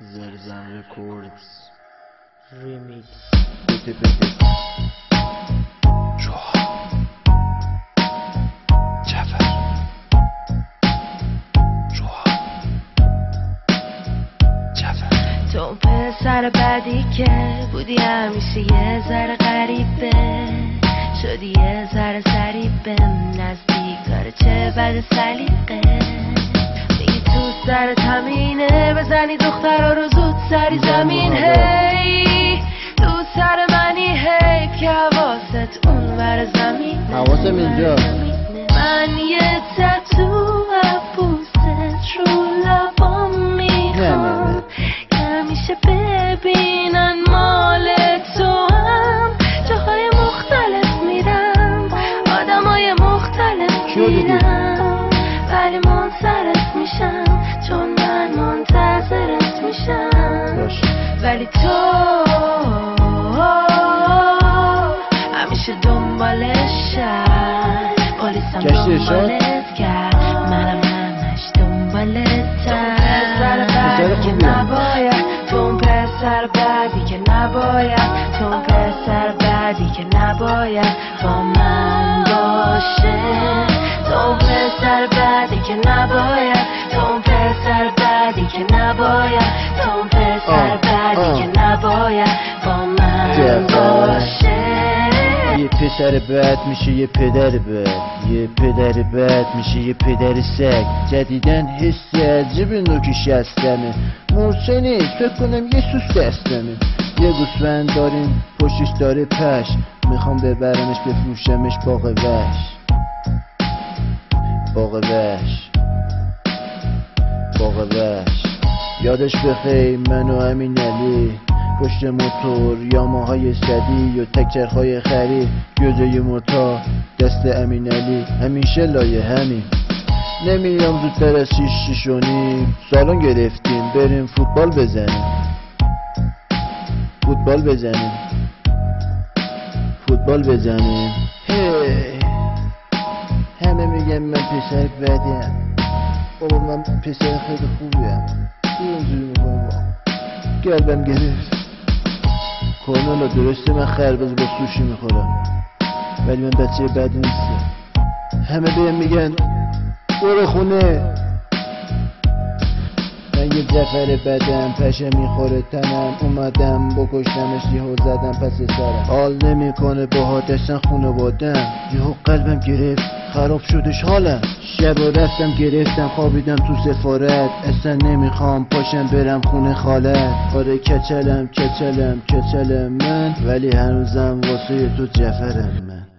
زرزن رکوردز ریمیکس بده بده جوها جعفر جوها جعفر تو اون پسر بعدی که بودی همیشه یه ذره غریبه شدی یه ذره سریبه نزدیک داره چه بد سلیقه میگی تو سرت همینه بزنی دخترها رو زود سری زمین هی تو سر منی حیف که حواست اون ور زمین حواسم اینجا من یه تتو پوستت رو لبام میخوام که همیشه ببینن مال تو هم جاهای مختلف میرم آدمای مختلف میرم ولی منصرف میشم چون من منتظرت میشم ولی تو همیشه دنبالشم پلیسم دنبالت کرد منم همش دنبالتم پسر بعدی که نباید تو اون پسر بعدی که نباید تو اون پسر بعدی که نباید با من باشه تو اون پسر بعدی که نباید تو اون پسر بعدی که نباید تو اون پسر بعدی که نباید با من باشه یه پسر بد میشه یه پدر بد یه پدر بد میشه یه پدر سگ جدیدن حس عجیب نوکش هستمه مرچه نیست فکر کنم یه سوس دستمه یه گوسفند داریم پشتش داره پش میخوام ببرمش بفروشمش باغ وحش باغ وحش باغ وحش یادش بخیر من و امین علی پشت موتور یاماهای صدی و تکچرهای خرید گوزه موتور دست امین علی همیشه لایه همین نمیام زودتر از 6 و نیم سالن گرفتیم بریم فوتبال بزنیم فوتبال بزنیم فوتبال بزنیم هی همه میگن من پسر بدیم بابا من پسر خیلی خوبیم اینجوری میکنم قلبم گرفت کانالا درسته من خربز با سوشی میخورم ولی من بچه بدی نیستم همه بهم میگن برو خونه من یه جعفر بدم پشه میخوره تنم اومدم بکشتمش یهو زدم پس سرم حال نمیکنه باهات اصلا خونوادم یهو قلبم گرفت خراب شدش حالم شب و رفتم گرفتم خوابیدم تو سفارت اصلا نمیخوام پاشم برم خونه خالت آره کچلم من ولی هنوزم واسه تو جعفرم من